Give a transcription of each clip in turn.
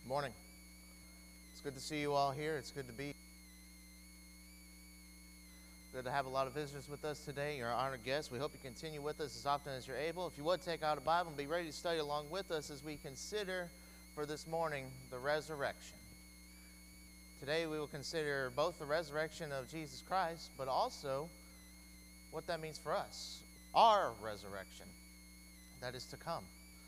Morning. It's good to see you all here. It's good to have a lot of visitors with us today. You're our honored guests. We hope you continue with us as often as you're able. If you would, take out a Bible and be ready to study along with us as we consider for this morning the resurrection. Today we will consider both the resurrection of Jesus Christ, but also what that means for us, our resurrection that is to come.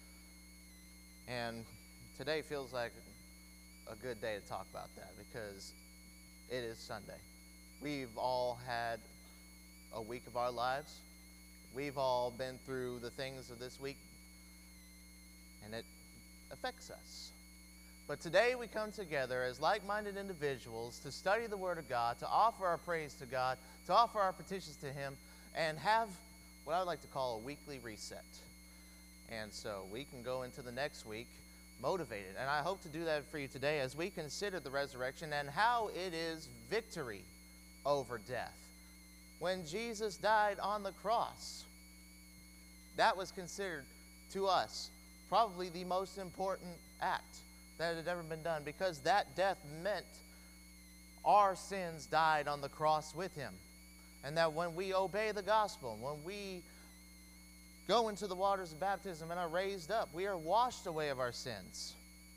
And today feels like a good day to talk about that because it is Sunday. We've all had a week of our lives. We've all been through the things of this week, and it affects us. But today we come together as like-minded individuals to study the Word of God, to offer our praise to God, to offer our petitions to Him, and have what I would like to call a weekly reset. And so we can go into the next week motivated. And I hope to do that for you today as we consider the resurrection and how it is victory over death. When Jesus died on the cross, that was considered to us probably the most important act that had ever been done, because that death meant our sins died on the cross with Him. And that when we obey the gospel, when we go into the waters of baptism and are raised up, we are washed away of our sins.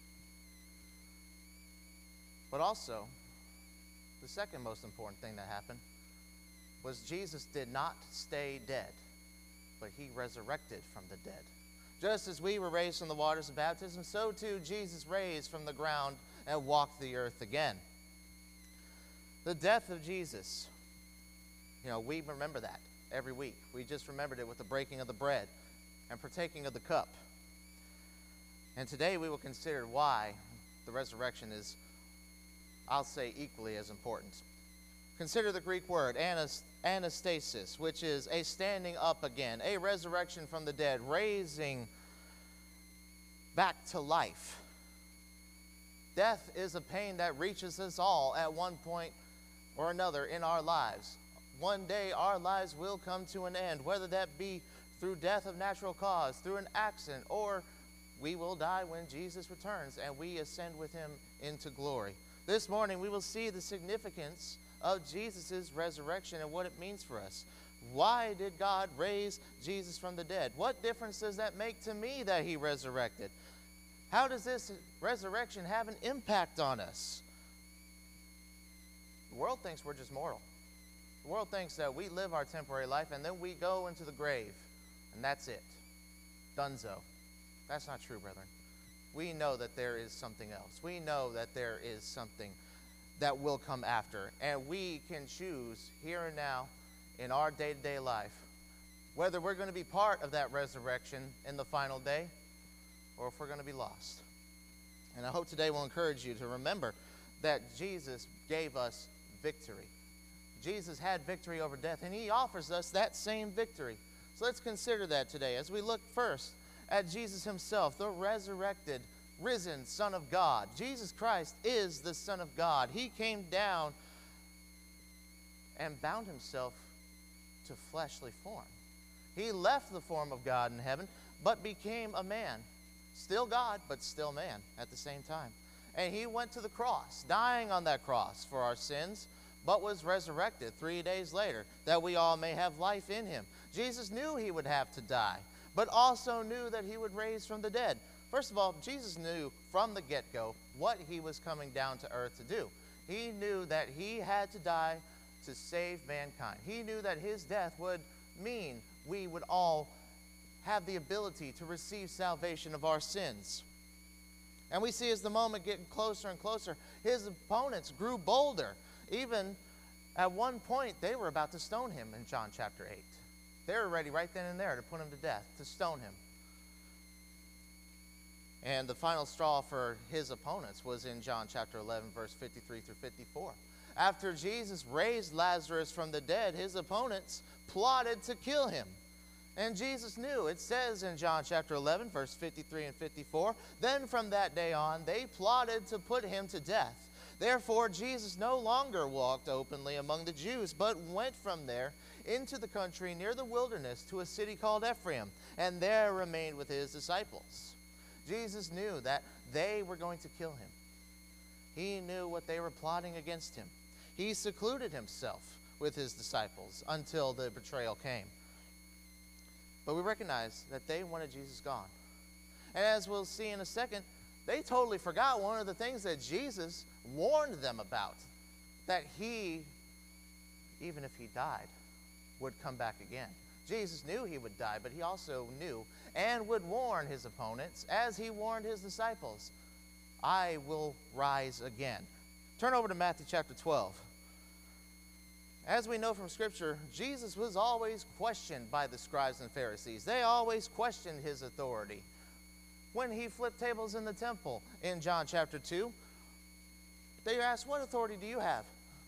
But also, the second most important thing that happened was Jesus did not stay dead, but He resurrected from the dead. Just as we were raised from the waters of baptism, so too Jesus raised from the ground and walked the earth again. The death of Jesus, we remember that every week. We just remembered it with the breaking of the bread and partaking of the cup. And today we will consider why the resurrection is, I'll say, equally as important. Consider the Greek word anastasis, which is a standing up again, a resurrection from the dead, raising back to life. Death is a pain that reaches us all at one point or another in our lives. One day our lives will come to an end, whether that be through death of natural cause, through an accident, or we will die when Jesus returns and we ascend with Him into glory. This morning we will see the significance of Jesus' resurrection and what it means for us. Why did God raise Jesus from the dead? What difference does that make to me that He resurrected? How does this resurrection have an impact on us? The world thinks we're just mortal. The world thinks that we live our temporary life and then we go into the grave and that's it. Dunzo. That's not true, brethren. We know that there is something else. We know that there is something that will come after. And we can choose here and now in our day-to-day life whether we're going to be part of that resurrection in the final day or if we're going to be lost. And I hope today will encourage you to remember that Jesus gave us victory. Jesus had victory over death, and He offers us that same victory. So let's consider that today as we look first at Jesus Himself, the resurrected, risen Son of God. Jesus Christ is the Son of God. He came down and bound Himself to fleshly form. He left the form of God in heaven, but became a man. Still God, but still man at the same time. And He went to the cross, dying on that cross for our sins, but was resurrected 3 days later, that we all may have life in Him. Jesus knew He would have to die, but also knew that He would raise from the dead. First of all, Jesus knew from the get-go what He was coming down to earth to do. He knew that He had to die to save mankind. He knew that His death would mean we would all have the ability to receive salvation of our sins. And we see as the moment getting closer and closer, His opponents grew bolder. Even at one point, they were about to stone Him in John chapter 8. They were ready right then and there to put Him to death, to stone Him. And the final straw for His opponents was in John chapter 11, verse 53 through 54. After Jesus raised Lazarus from the dead, His opponents plotted to kill Him. And Jesus knew. It says in John chapter 11, verse 53 and 54, "Then from that day on, they plotted to put Him to death. Therefore, Jesus no longer walked openly among the Jews, but went from there into the country near the wilderness to a city called Ephraim, and there remained with his disciples. Jesus knew that they were going to kill him. He knew what they were plotting against him. He secluded himself with his disciples until the betrayal came. But we recognize that they wanted Jesus gone. And as we'll see in a second, they totally forgot one of the things that Jesus warned them about, that he, even if he died, would come back again. Jesus knew he would die, but he also knew and would warn his opponents, as he warned his disciples, I will rise again. Turn over to Matthew chapter 12. As we know from Scripture, Jesus was always questioned by the scribes and Pharisees. They always questioned his authority. When he flipped tables in the temple in John chapter 2, they asked, what authority do you have?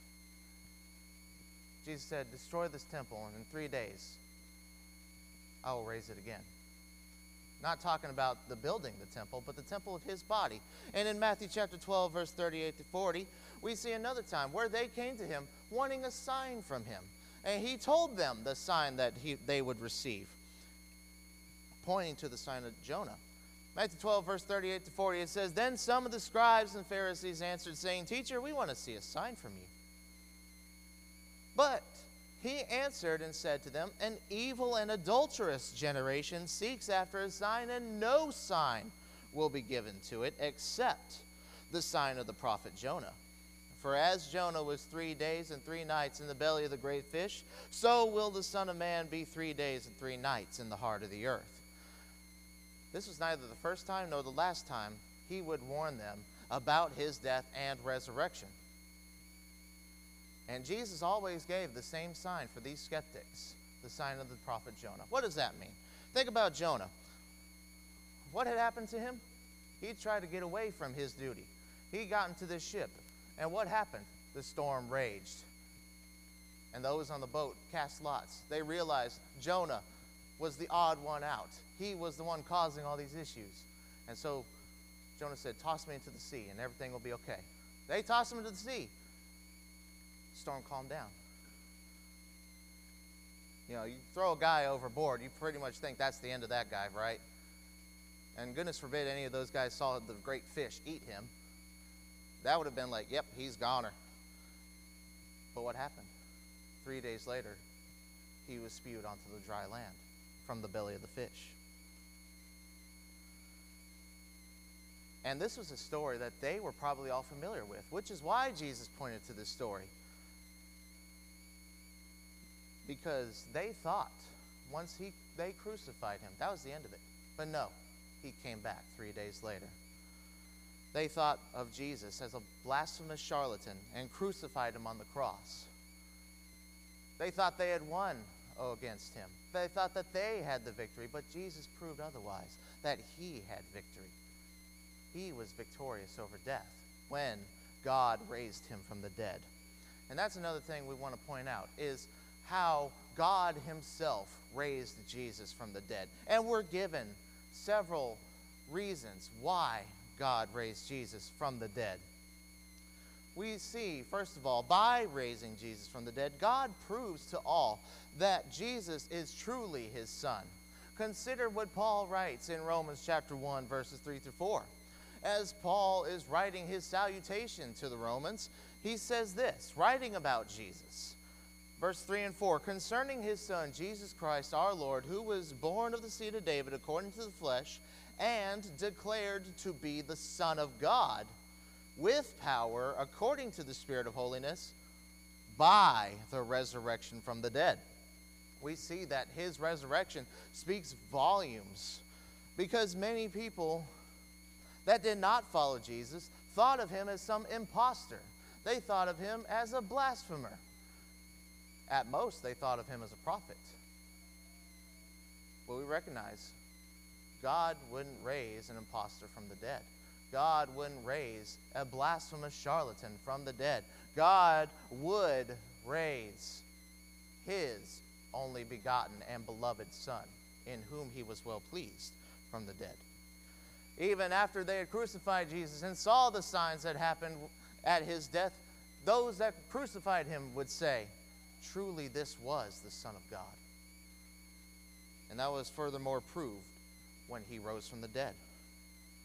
Jesus said, destroy this temple, and in 3 days, I will raise it again. Not talking about the building the temple, but the temple of his body. And in Matthew chapter 12, verse 38 to 40, we see another time where they came to him wanting a sign from him. And he told them the sign that they would receive, pointing to the sign of Jonah. Matthew 12, verse 38 to 40, it says, Then some of the scribes and Pharisees answered, saying, Teacher, we want to see a sign from you. But he answered and said to them, An evil and adulterous generation seeks after a sign, and no sign will be given to it except the sign of the prophet Jonah. For as Jonah was 3 days and 3 nights in the belly of the great fish, so will the Son of Man be 3 days and 3 nights in the heart of the earth. This was neither the first time nor the last time he would warn them about his death and resurrection. And Jesus always gave the same sign for these skeptics, the sign of the prophet Jonah. What does that mean? Think about Jonah. What had happened to him? He tried to get away from his duty. He got into this ship. And what happened? The storm raged. And those on the boat cast lots. They realized Jonah was the odd one out. He was the one causing all these issues. And so Jonah said, toss me into the sea and everything will be okay. They tossed him into the sea. Storm calmed down. You know, you throw a guy overboard, you pretty much think that's the end of that guy, right? And goodness forbid any of those guys saw the great fish eat him. That would have been like, yep, he's goner. But what happened? 3 days later, he was spewed onto the dry land from the belly of the fish. And this was a story that they were probably all familiar with, which is why Jesus pointed to this story. Because they thought once they crucified him, that was the end of it. But no, he came back 3 days later. They thought of Jesus as a blasphemous charlatan and crucified him on the cross. They thought they had won against him. They thought that they had the victory, but Jesus proved otherwise, that he had victory. He was victorious over death when God raised him from the dead. And that's another thing we want to point out, is how God himself raised Jesus from the dead. And we're given several reasons why God raised Jesus from the dead. We see, first of all, by raising Jesus from the dead, God proves to all that Jesus is truly his Son. Consider what Paul writes in Romans chapter 1, verses 3 through 4. As Paul is writing his salutation to the Romans, he says this, writing about Jesus. Verse 3 and 4, concerning his Son, Jesus Christ our Lord, who was born of the seed of David according to the flesh, and declared to be the Son of God, with power according to the Spirit of holiness, by the resurrection from the dead. We see that his resurrection speaks volumes, because many people that did not follow Jesus thought of him as some imposter. They thought of him as a blasphemer. At most, they thought of him as a prophet. But we recognize God wouldn't raise an imposter from the dead. God wouldn't raise a blasphemous charlatan from the dead. God would raise his only begotten and beloved Son, in whom he was well pleased, from the dead. Even after they had crucified Jesus and saw the signs that happened at his death, those that crucified him would say, truly this was the Son of God. And that was furthermore proved when he rose from the dead.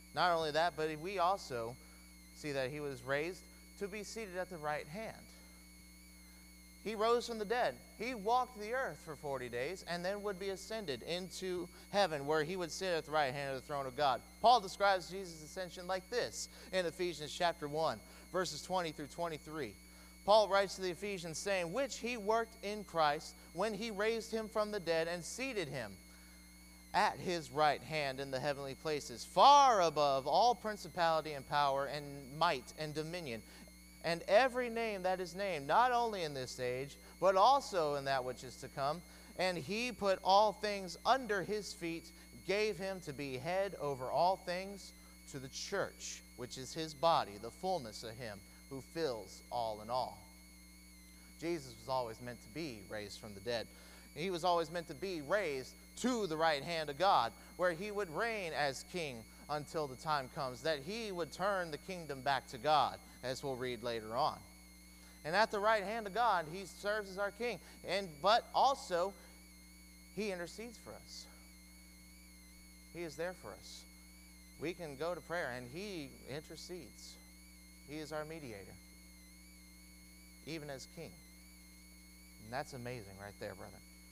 Not only that, but we also see that he was raised to be seated at the right hand. He rose from the dead. He walked the earth for 40 days and then would be ascended into heaven, where he would sit at the right hand of the throne of God. Paul describes Jesus' ascension like this in Ephesians chapter 1, verses 20 through 23. Paul writes to the Ephesians saying, which he worked in Christ when he raised him from the dead and seated him at his right hand in the heavenly places, far above all principality and power and might and dominion, and every name that is named, not only in this age, but also in that which is to come. And he put all things under his feet, gave him to be head over all things to the church, which is his body, the fullness of him who fills all in all. Jesus was always meant to be raised from the dead. He was always meant to be raised to the right hand of God, where he would reign as king until the time comes that he would turn the kingdom back to God, as we'll read later on. And at the right hand of God, he serves as our king. But also, he intercedes for us. He is there for us. We can go to prayer, and he intercedes. He is our mediator, even as king. And that's amazing right there, brother.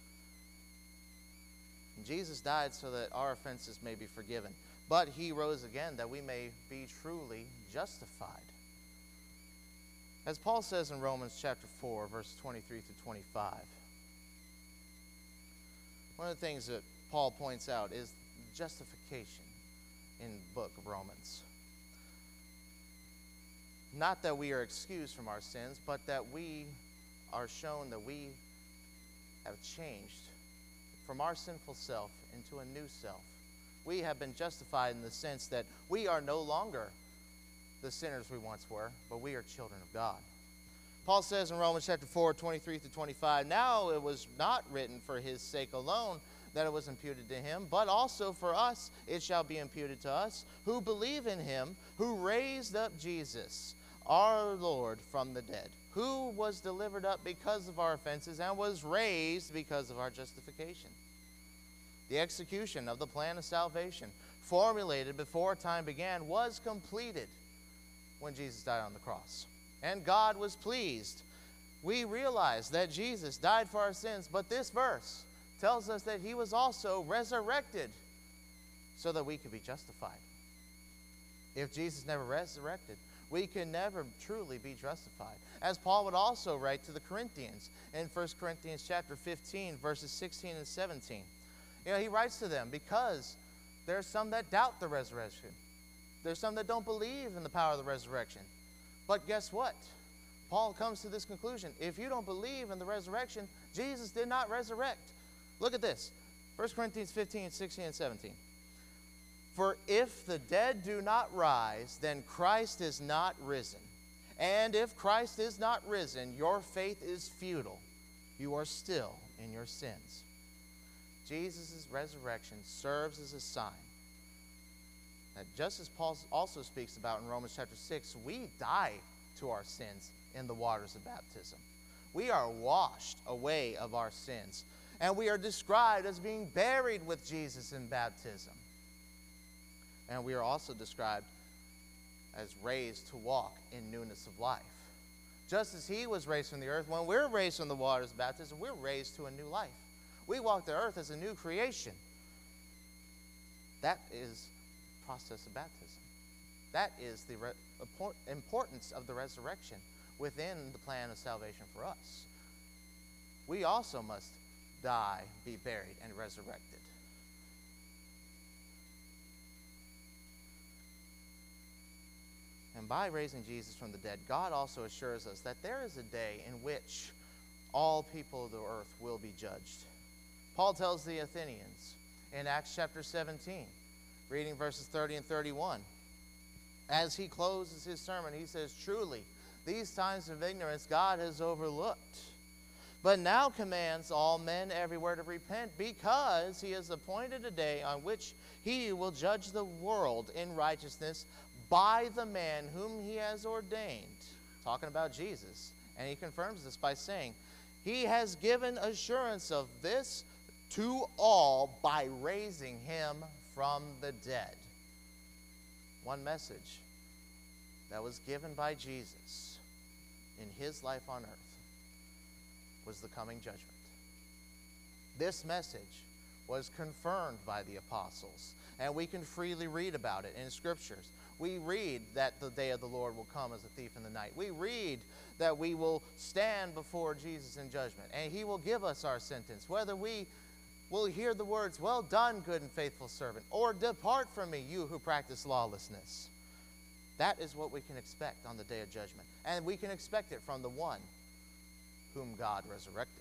And Jesus died so that our offenses may be forgiven. But he rose again that we may be truly justified. As Paul says in Romans chapter 4, verses 23 through 25, one of the things that Paul points out is justification in the book of Romans. Not that we are excused from our sins, but that we are shown that we have changed from our sinful self into a new self. We have been justified in the sense that we are no longer the sinners we once were, but we are children of God. Paul says in Romans chapter 4, 23 through 25, now it was not written for his sake alone that it was imputed to him, but also for us it shall be imputed to us, who believe in him, who raised up Jesus, our Lord, from the dead, who was delivered up because of our offenses and was raised because of our justification. The execution of the plan of salvation, formulated before time began, was completed when Jesus died on the cross. And God was pleased. We realize that Jesus died for our sins, but this verse tells us that he was also resurrected so that we could be justified. If Jesus never resurrected, we can never truly be justified. As Paul would also write to the Corinthians in 1 Corinthians chapter 15, verses 16 and 17. He writes to them because there's some that doubt the resurrection. There's some that don't believe in the power of the resurrection. But guess what? Paul comes to this conclusion. If you don't believe in the resurrection, Jesus did not resurrect. Look at this. 1 Corinthians 15, 16, and 17. For if the dead do not rise, then Christ is not risen. And if Christ is not risen, your faith is futile. You are still in your sins. Jesus' resurrection serves as a sign that, just as Paul also speaks about in Romans chapter 6, we die to our sins in the waters of baptism. We are washed away of our sins, and we are described as being buried with Jesus in baptism. And we are also described as raised to walk in newness of life. Just as he was raised from the earth, when we're raised from the waters of baptism, we're raised to a new life. We walk the earth as a new creation. That is the process of baptism. That is the importance of the resurrection within the plan of salvation for us. We also must die, be buried, and resurrected. And by raising Jesus from the dead, God also assures us that there is a day in which all people of the earth will be judged. Paul tells the Athenians in Acts chapter 17, reading verses 30 and 31. As he closes his sermon, he says, truly, these times of ignorance God has overlooked, but now commands all men everywhere to repent, because he has appointed a day on which he will judge the world in righteousness by the man whom he has ordained. Talking about Jesus. And he confirms this by saying, he has given assurance of this to all by raising him from the dead. one message that was given by Jesus in his life on earth was the coming judgment. This message was confirmed by the apostles, and we can freely read about it in Scriptures. We read that the day of the Lord will come as a thief in the night. We read that we will stand before Jesus in judgment, and he will give us our sentence, whether we will hear the words, "Well done, good and faithful servant," or "Depart from me, you who practice lawlessness." That is what we can expect on the day of judgment, and we can expect it from the one whom God resurrected.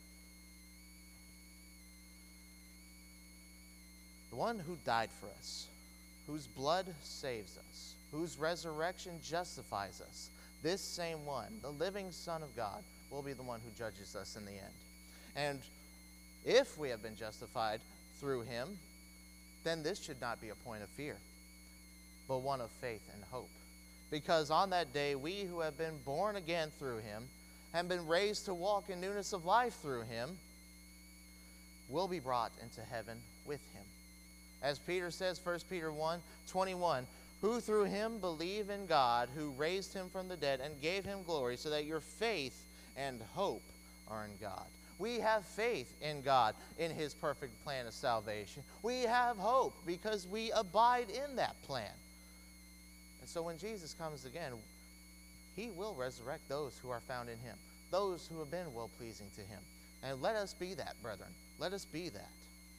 The one who died for us, whose blood saves us, whose resurrection justifies us, this same one, the living Son of God, will be the one who judges us in the end. And if we have been justified through him, then this should not be a point of fear, but one of faith and hope. Because on that day, we who have been born again through him and been raised to walk in newness of life through him will be brought into heaven with him. As Peter says, 1 Peter 1:21, who through him believe in God, who raised him from the dead and gave him glory, so that your faith and hope are in God. We have faith in God, in his perfect plan of salvation. We have hope because we abide in that plan. And so when Jesus comes again, he will resurrect those who are found in him, those who have been well-pleasing to him. And let us be that, brethren. Let us be that.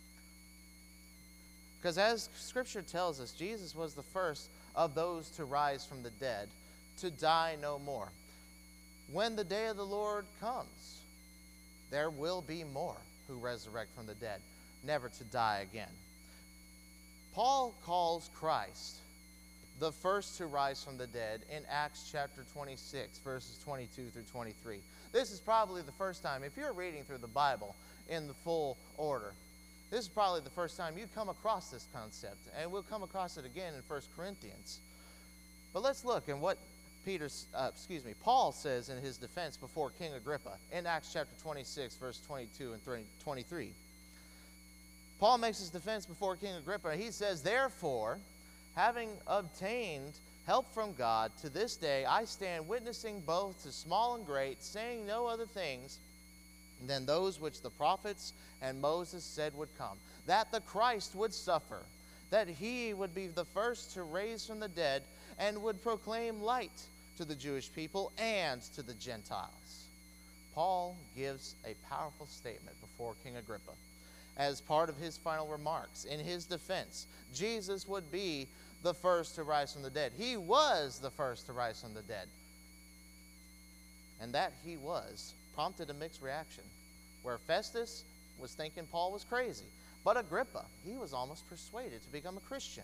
Because as Scripture tells us, Jesus was the first of those to rise from the dead, to die no more. When the day of the Lord comes, there will be more who resurrect from the dead, never to die again. Paul calls Christ the first to rise from the dead in Acts chapter 26, verses 22 through 23. This is probably the first time, if you're reading through the Bible in the full order, this is probably the first time you come across this concept, and we'll come across it again in 1 Corinthians. But let's look at what Paul says in his defense before King Agrippa in Acts chapter 26, verse 22 and 23. Paul makes his defense before King Agrippa, and he says, therefore, having obtained help from God, to this day I stand witnessing both to small and great, saying no other things than those which the prophets and Moses said would come, that the Christ would suffer, that he would be the first to raise from the dead, and would proclaim light to the Jewish people and to the Gentiles. Paul gives a powerful statement before King Agrippa. As part of his final remarks, in his defense, Jesus would be the first to rise from the dead. He was the first to rise from the dead. And that he was prompted a mixed reaction, where Festus was thinking Paul was crazy, but Agrippa, he was almost persuaded to become a Christian.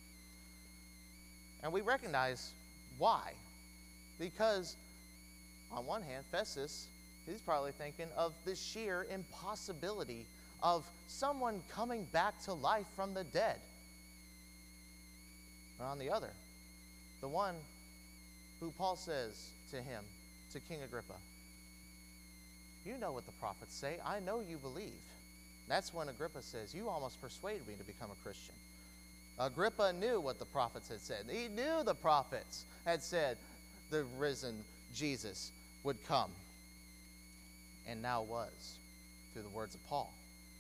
And we recognize why. Because on one hand, Festus, he's probably thinking of the sheer impossibility of someone coming back to life from the dead. But on the other, the one who Paul says to him, to King Agrippa, you know what the prophets say. I know you believe. That's when Agrippa says, you almost persuaded me to become a Christian. Agrippa knew what the prophets had said. He knew the prophets had said the risen Jesus would come, and now was, through the words of Paul.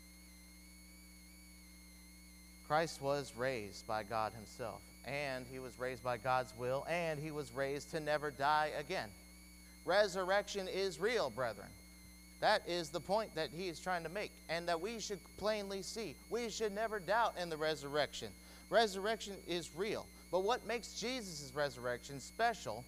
Christ was raised by God himself, and he was raised by God's will, and he was raised to never die again. Resurrection is real, brethren. That is the point that he is trying to make, and that we should plainly see. We should never doubt in the resurrection. Resurrection is real. But what makes Jesus' resurrection special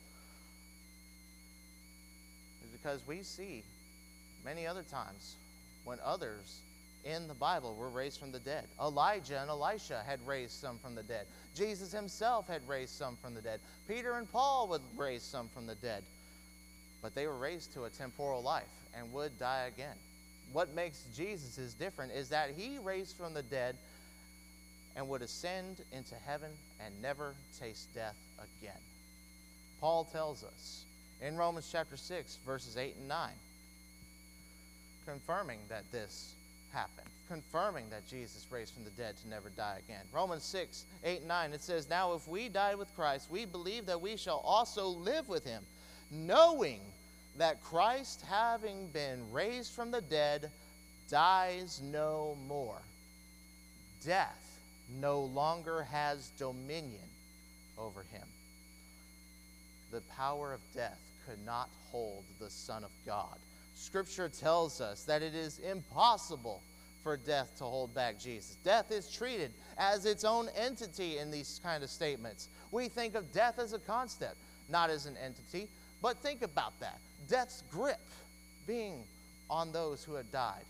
is because we see many other times when others in the Bible were raised from the dead. Elijah and Elisha had raised some from the dead. Jesus himself had raised some from the dead. Peter and Paul would raise some from the dead. But they were raised to a temporal life and would die again. What makes Jesus different is that he raised from the dead and would ascend into heaven and never taste death again. Paul tells us in Romans chapter 6, verses 8 and 9, confirming that this happened, confirming that Jesus raised from the dead to never die again. Romans 6, 8, and 9, it says, "Now if we died with Christ, we believe that we shall also live with him, knowing that Christ, having been raised from the dead, dies no more. Death no longer has dominion over him." The power of death could not hold the Son of God. Scripture tells us that it is impossible for death to hold back Jesus. Death is treated as its own entity in these kind of statements. We think of death as a concept, not as an entity. But think about that. Death's grip being on those who had died.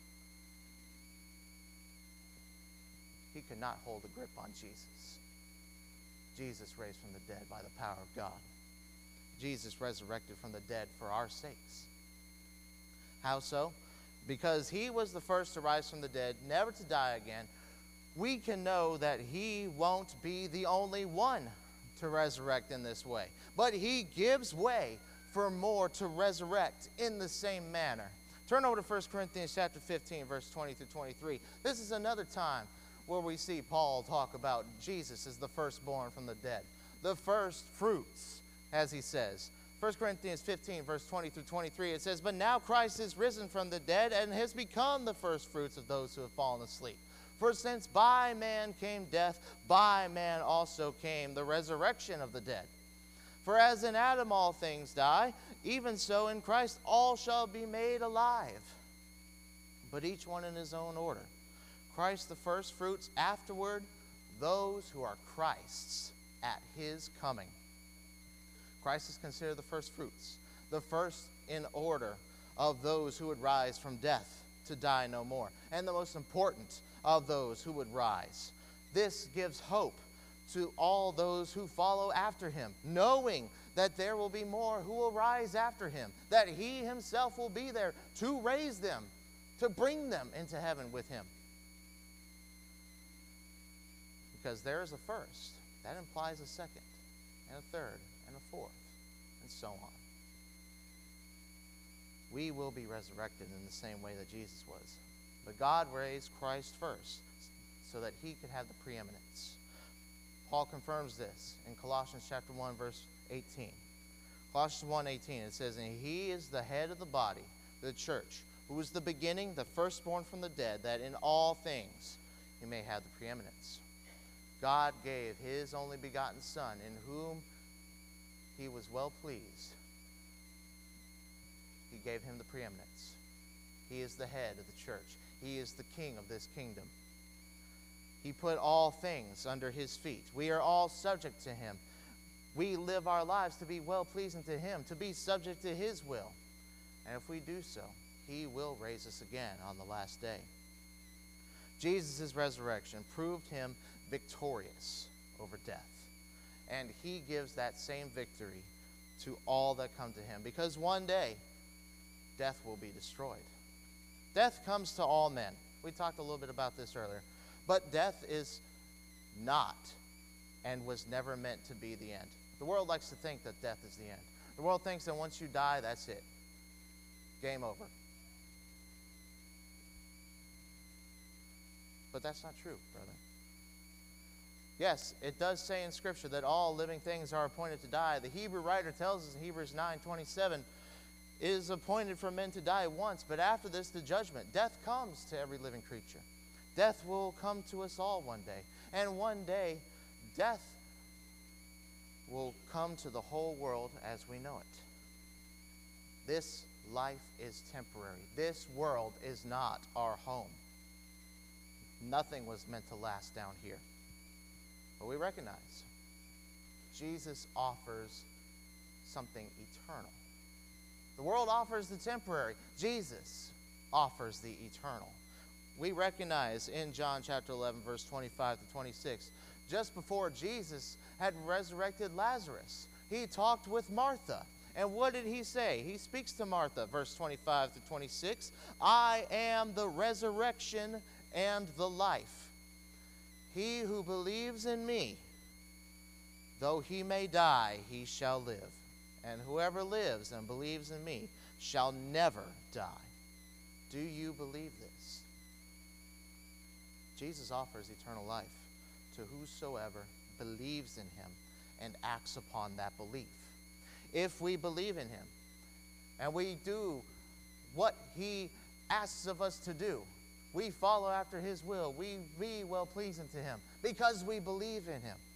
He could not hold a grip on Jesus. Jesus raised from the dead by the power of God. Jesus resurrected from the dead for our sakes. How so? Because he was the first to rise from the dead, never to die again. We can know that he won't be the only one to resurrect in this way. But he gives way for more to resurrect in the same manner. Turn over to 1 Corinthians chapter 15, verse 20 through 23. This is another time where we see Paul talk about Jesus as the firstborn from the dead. The first fruits, as he says. 1 Corinthians 15, verse 20 through 23, it says, "But now Christ is risen from the dead and has become the first fruits of those who have fallen asleep. For since by man came death, by man also came the resurrection of the dead. For as in Adam all things die, even so in Christ all shall be made alive, but each one in his own order. Christ the first fruits, afterward those who are Christ's at his coming." Christ is considered the first fruits, the first in order of those who would rise from death to die no more, and the most important of those who would rise. This gives hope to all those who follow after him, knowing that there will be more who will rise after him, that he himself will be there to raise them, to bring them into heaven with him. Because there is a first, that implies a second, and a third, and a fourth, and so on. We will be resurrected in the same way that Jesus was. But God raised Christ first so that he could have the preeminence. Paul confirms this in Colossians chapter 1, verse 18. Colossians 1:18, it says, "And he is the head of the body, the church, who is the beginning, the firstborn from the dead, that in all things he may have the preeminence." God gave his only begotten Son, in whom he was well pleased. He gave him the preeminence. He is the head of the church. He is the king of this kingdom. He put all things under his feet. We are all subject to him. We live our lives to be well-pleasing to him, to be subject to his will. And if we do so, he will raise us again on the last day. Jesus' resurrection proved him victorious over death. And he gives that same victory to all that come to him, because one day death will be destroyed. Death comes to all men. We talked a little bit about this earlier. But death is not and was never meant to be the end. The world likes to think that death is the end. The world thinks that once you die, that's it. Game over. But that's not true, brother. Yes, it does say in Scripture that all living things are appointed to die. The Hebrew writer tells us in Hebrews 9:27, "It is appointed for men to die once, but after this the judgment." Death comes to every living creature. Death will come to us all one day. And one day, death will come to the whole world as we know it. This life is temporary. This world is not our home. Nothing was meant to last down here. But we recognize Jesus offers something eternal. The world offers the temporary. Jesus offers the eternal. We recognize in John chapter 11, verse 25 to 26, just before Jesus had resurrected Lazarus, he talked with Martha. And what did he say? He speaks to Martha, verse 25 to 26, "I am the resurrection and the life. He who believes in me, though he may die, he shall live. And whoever lives and believes in me shall never die." Do you believe this? Jesus offers eternal life to whosoever believes in him and acts upon that belief. If we believe in him and we do what he asks of us to do, we follow after his will, we be well-pleasing to him because we believe in him,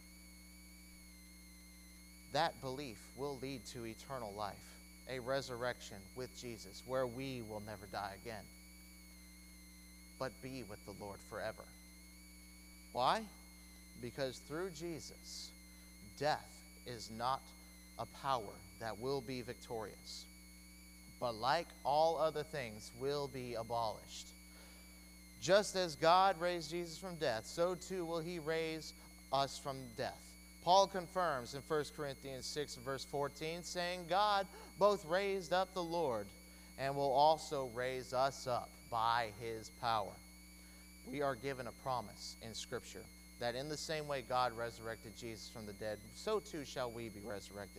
that belief will lead to eternal life, a resurrection with Jesus, where we will never die again, but be with the Lord forever. Why? Because through Jesus, death is not a power that will be victorious, but like all other things, will be abolished. Just as God raised Jesus from death, so too will he raise us from death. Paul confirms in 1 Corinthians 6, verse 14, saying, God both raised up the Lord and will also raise us up by his power. We are given a promise in Scripture that in the same way God resurrected Jesus from the dead, so too shall we be resurrected.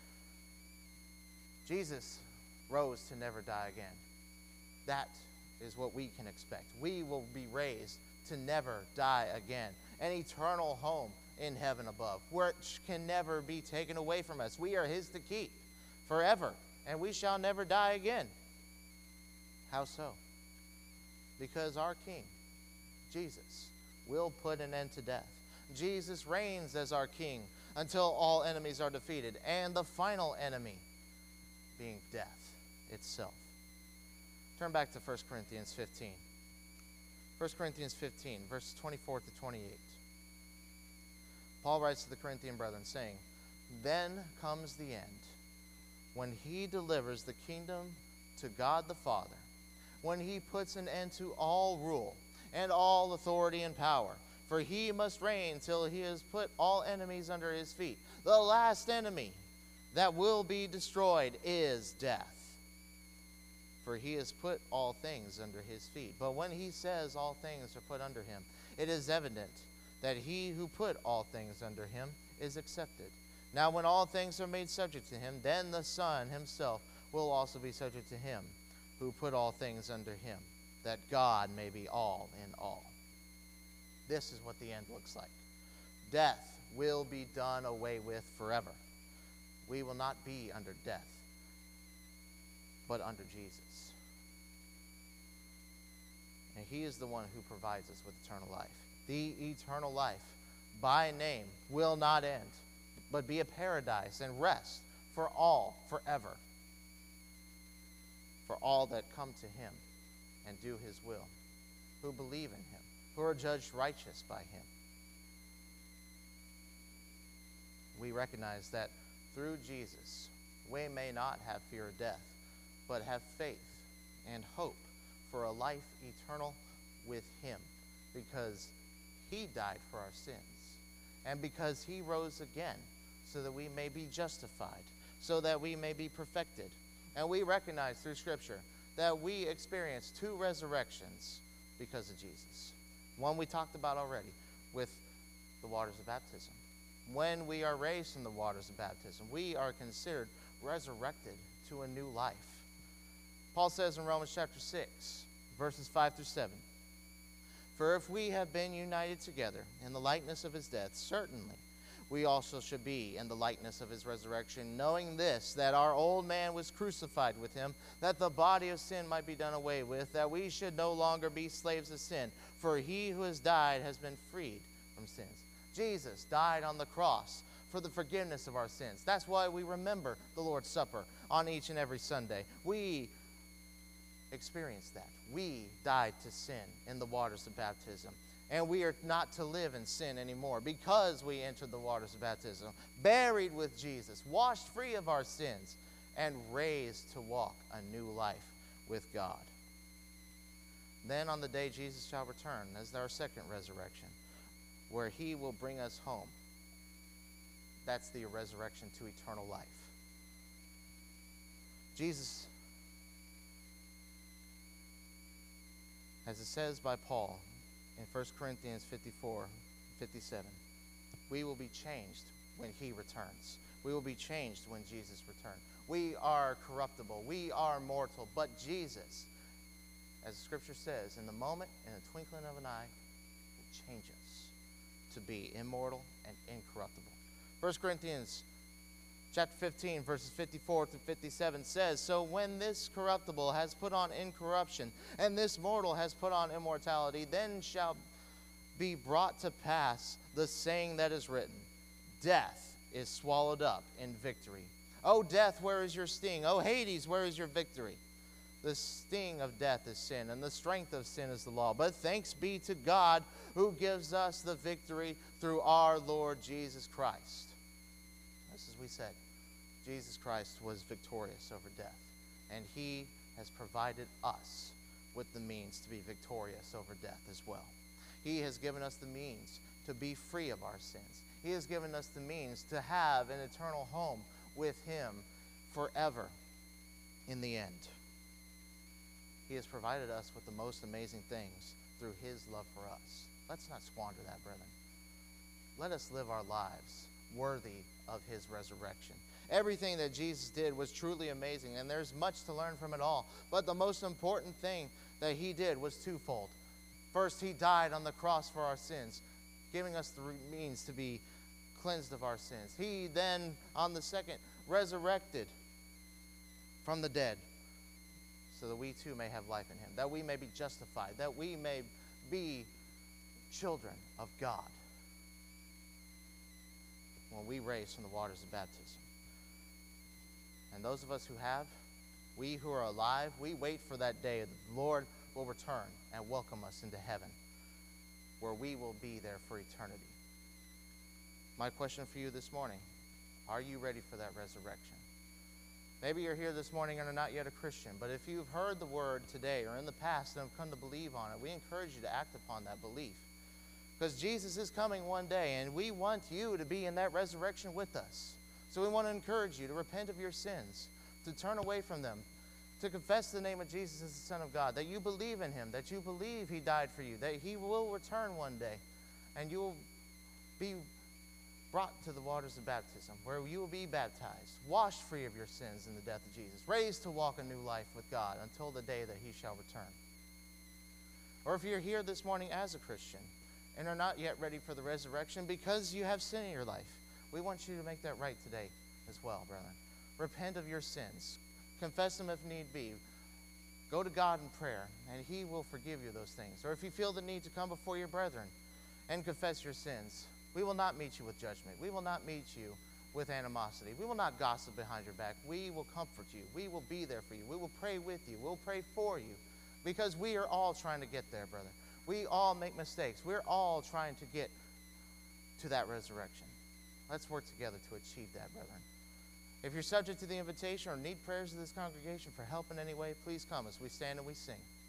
Jesus rose to never die again. That is what we can expect. We will be raised to never die again. An eternal home in heaven above, which can never be taken away from us. We are his to keep forever, and we shall never die again. How so? Because our King, Jesus, will put an end to death. Jesus reigns as our King until all enemies are defeated, and the final enemy being death itself. Turn back to 1 Corinthians 15. 1 Corinthians 15, verses 24 to 28. Paul writes to the Corinthian brethren, saying, Then comes the end, when he delivers the kingdom to God the Father, when he puts an end to all rule and all authority and power. For he must reign till he has put all enemies under his feet. The last enemy that will be destroyed is death. For he has put all things under his feet. But when he says all things are put under him, it is evident that he who put all things under him is accepted. Now when all things are made subject to him, then the Son himself will also be subject to him who put all things under him, that God may be all in all. This is what the end looks like. Death will be done away with forever. We will not be under death, but under Jesus. And he is the one who provides us with eternal life. The eternal life, by name, will not end, but be a paradise and rest for all, forever. For all that come to him and do his will, who believe in him, who are judged righteous by him. We recognize that through Jesus, we may not have fear of death, but have faith and hope for a life eternal with him, because he died for our sins, and because he rose again so that we may be justified, so that we may be perfected. And we recognize through Scripture that we experience two resurrections because of Jesus. One we talked about already with the waters of baptism. When we are raised from the waters of baptism, we are considered resurrected to a new life. Paul says in Romans chapter 6, verses 5 through 7, For if we have been united together in the likeness of his death, certainly we also should be in the likeness of his resurrection, knowing this, that our old man was crucified with him, that the body of sin might be done away with, that we should no longer be slaves of sin. For he who has died has been freed from sins. Jesus died on the cross for the forgiveness of our sins. That's why we remember the Lord's Supper on each and every Sunday. We experienced that. We died to sin in the waters of baptism. And we are not to live in sin anymore because we entered the waters of baptism, buried with Jesus, washed free of our sins, and raised to walk a new life with God. Then on the day Jesus shall return, as our second resurrection, where he will bring us home. That's the resurrection to eternal life. Jesus, as it says by Paul, in 1 Corinthians 54, 57, we will be changed when he returns. We will be changed when Jesus returns. We are corruptible. We are mortal. But Jesus, as the Scripture says, in the moment, in the twinkling of an eye, change us to be immortal and incorruptible. 1 Corinthians chapter 15, verses 54 through 57 says, "So when this corruptible has put on incorruption, and this mortal has put on immortality, then shall be brought to pass the saying that is written, Death is swallowed up in victory. O death, where is your sting? O Hades, where is your victory? The sting of death is sin, and the strength of sin is the law. But thanks be to God who gives us the victory through our Lord Jesus Christ." Just as we said, Jesus Christ was victorious over death, and he has provided us with the means to be victorious over death as well. He has given us the means to be free of our sins. He has given us the means to have an eternal home with him forever in the end. He has provided us with the most amazing things through his love for us. Let's not squander that, brethren. Let us live our lives worthy of his resurrection. Everything that Jesus did was truly amazing, and there's much to learn from it all. But the most important thing that he did was twofold. First, he died on the cross for our sins, giving us the means to be cleansed of our sins. He then, on the second, resurrected from the dead, so that we too may have life in him, that we may be justified, that we may be children of God when we raise from the waters of baptism. And those of us who have, we who are alive, we wait for that day that the Lord will return and welcome us into heaven, where we will be there for eternity. My question for you this morning, are you ready for that resurrection? Maybe you're here this morning and are not yet a Christian, but if you've heard the word today or in the past and have come to believe on it, we encourage you to act upon that belief. Because Jesus is coming one day, and we want you to be in that resurrection with us. So we want to encourage you to repent of your sins, to turn away from them, to confess the name of Jesus as the Son of God, that you believe in him, that you believe he died for you, that he will return one day, and you will be brought to the waters of baptism, where you will be baptized, washed free of your sins in the death of Jesus, raised to walk a new life with God until the day that he shall return. Or if you're here this morning as a Christian and are not yet ready for the resurrection because you have sin in your life, we want you to make that right today as well, brethren. Repent of your sins. Confess them if need be. Go to God in prayer, and he will forgive you those things. Or if you feel the need to come before your brethren and confess your sins, we will not meet you with judgment. We will not meet you with animosity. We will not gossip behind your back. We will comfort you. We will be there for you. We will pray with you. We'll pray for you, because we are all trying to get there, brother. We all make mistakes. We're all trying to get to that resurrection. Let's work together to achieve that, brethren. If you're subject to the invitation or need prayers of this congregation for help in any way, please come as we stand and we sing.